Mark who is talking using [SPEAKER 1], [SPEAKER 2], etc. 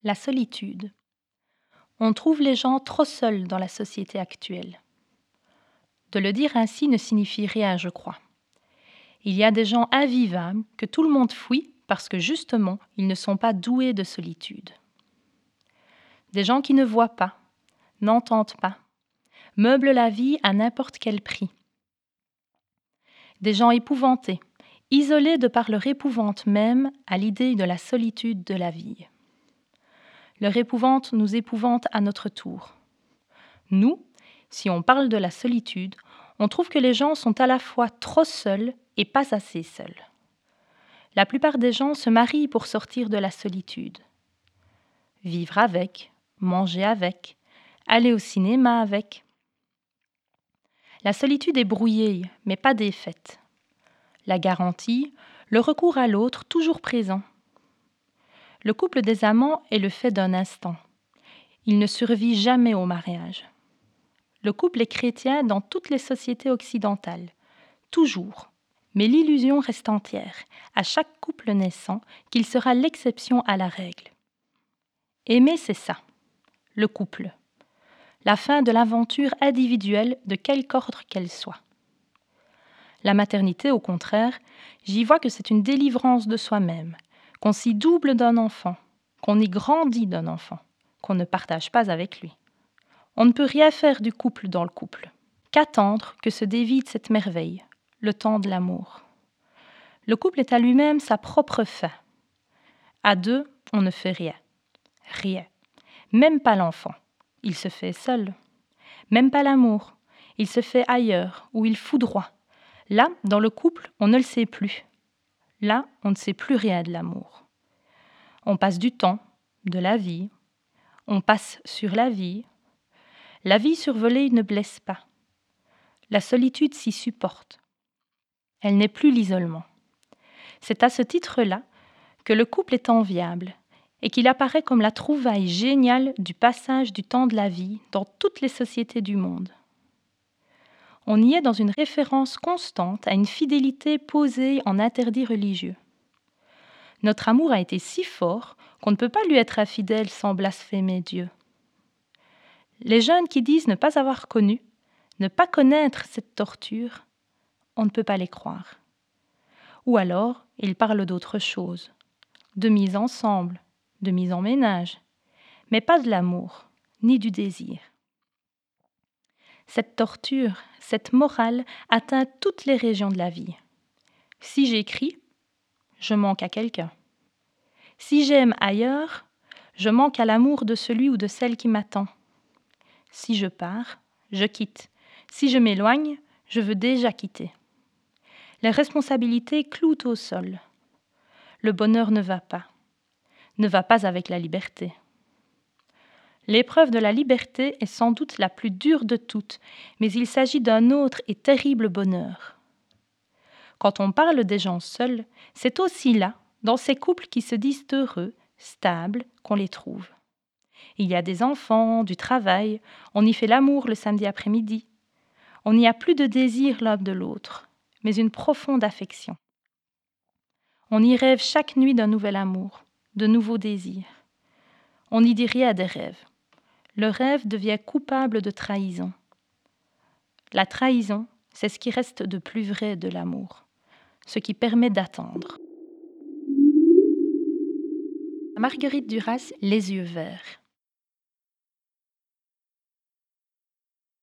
[SPEAKER 1] La solitude. On trouve les gens trop seuls dans la société actuelle. De le dire ainsi ne signifie rien, je crois. Il y a des gens invivables que tout le monde fuit parce que justement, ils ne sont pas doués de solitude. Des gens qui ne voient pas, n'entendent pas, meublent la vie à n'importe quel prix. Des gens épouvantés, isolés de par leur épouvante même à l'idée de la solitude de la vie. Leur épouvante nous épouvante à notre tour. Nous, si on parle de la solitude, on trouve que les gens sont à la fois trop seuls et pas assez seuls. La plupart des gens se marient pour sortir de la solitude. Vivre avec, manger avec, aller au cinéma avec. La solitude est brouillée, mais pas défaite. La garantie, le recours à l'autre toujours présent. Le couple des amants est le fait d'un instant. Il ne survit jamais au mariage. Le couple est chrétien dans toutes les sociétés occidentales, toujours. Mais l'illusion reste entière, à chaque couple naissant, qu'il sera l'exception à la règle. Aimer, c'est ça, le couple. La fin de l'aventure individuelle de quelque ordre qu'elle soit. La maternité, au contraire, j'y vois que c'est une délivrance de soi-même, qu'on s'y double d'un enfant, qu'on y grandit d'un enfant, qu'on ne partage pas avec lui. On ne peut rien faire du couple dans le couple. Qu'attendre que se dévide cette merveille, le temps de l'amour. Le couple est à lui-même sa propre fin. À deux, on ne fait rien. Rien. Même pas l'enfant. Il se fait seul. Même pas l'amour. Il se fait ailleurs, où il foudroie. Là, dans le couple, on ne le sait plus. Là, on ne sait plus rien de l'amour. On passe du temps, de la vie. On passe sur la vie. La vie survolée ne blesse pas. La solitude s'y supporte. Elle n'est plus l'isolement. C'est à ce titre-là que le couple est enviable et qu'il apparaît comme la trouvaille géniale du passage du temps de la vie dans toutes les sociétés du monde. On y est dans une référence constante à une fidélité posée en interdit religieux. Notre amour a été si fort qu'on ne peut pas lui être infidèle sans blasphémer Dieu. Les jeunes qui disent ne pas avoir connu, ne pas connaître cette torture, on ne peut pas les croire. Ou alors, ils parlent d'autre chose, de mise ensemble, de mise en ménage, mais pas de l'amour, ni du désir. Cette torture, cette morale atteint toutes les régions de la vie. Si j'écris, je manque à quelqu'un. Si j'aime ailleurs, je manque à l'amour de celui ou de celle qui m'attend. Si je pars, je quitte. Si je m'éloigne, je veux déjà quitter. Les responsabilités clouent au sol. Le bonheur ne va pas avec la liberté. L'épreuve de la liberté est sans doute la plus dure de toutes, mais il s'agit d'un autre et terrible bonheur. Quand on parle des gens seuls, c'est aussi là, dans ces couples qui se disent heureux, stables, qu'on les trouve. Il y a des enfants, du travail, on y fait l'amour le samedi après-midi. On n'y a plus de désir l'un de l'autre, mais une profonde affection. On y rêve chaque nuit d'un nouvel amour, de nouveaux désirs. On y dit rien à des rêves. Le rêve devient coupable de trahison. La trahison, c'est ce qui reste de plus vrai de l'amour, ce qui permet d'attendre. Marguerite Duras, Les yeux verts.